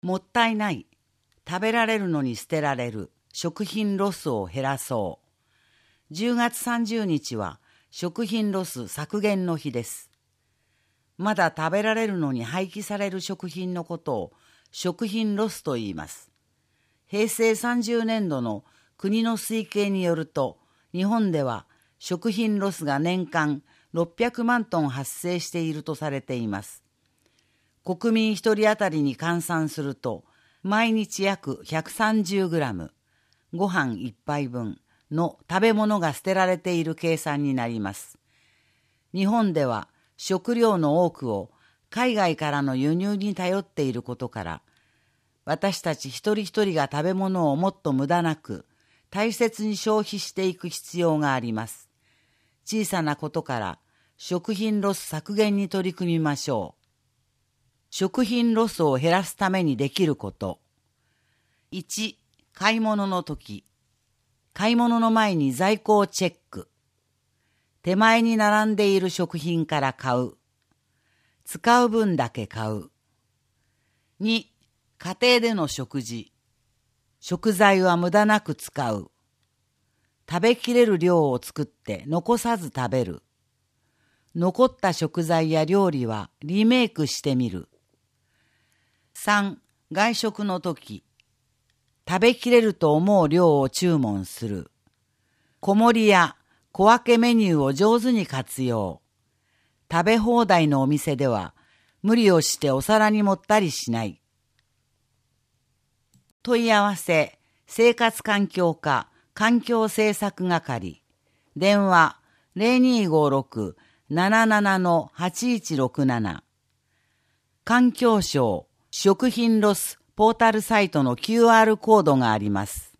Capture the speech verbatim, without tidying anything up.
もったいない、食べられるのに捨てられる、食品ロスを減らそう。じゅうがつさんじゅうにちは食品ロス削減の日です。まだ食べられるのに廃棄される食品のことを食品ロスと言います。へいせいさんじゅうねんどの国の推計によると、日本では食品ロスが年間ろっぴゃくまんトン発生しているとされています。国民一人当たりに換算すると、毎日約ひゃくさんじゅうグラム、ご飯一杯分の食べ物が捨てられている計算になります。日本では食料の多くを海外からの輸入に頼っていることから、私たち一人一人が食べ物をもっと無駄なく、大切に消費していく必要があります。小さなことから食品ロス削減に取り組みましょう。食品ロスを減らすためにできること。いち、買い物の時。買い物の前に在庫をチェック。手前に並んでいる食品から買う。使う分だけ買う。に、家庭での食事。食材は無駄なく使う。食べきれる量を作って残さず食べる。残った食材や料理はリメイクしてみる。さん、外食の時。食べきれると思う量を注文する。小盛りや小分けメニューを上手に活用。食べ放題のお店では無理をしてお皿に盛ったりしない。問い合わせ、生活環境課環境政策係。電話 ゼロにーごーろく なななな はちいちろくなな。環境省食品ロスポータルサイトの キューアール コードがあります。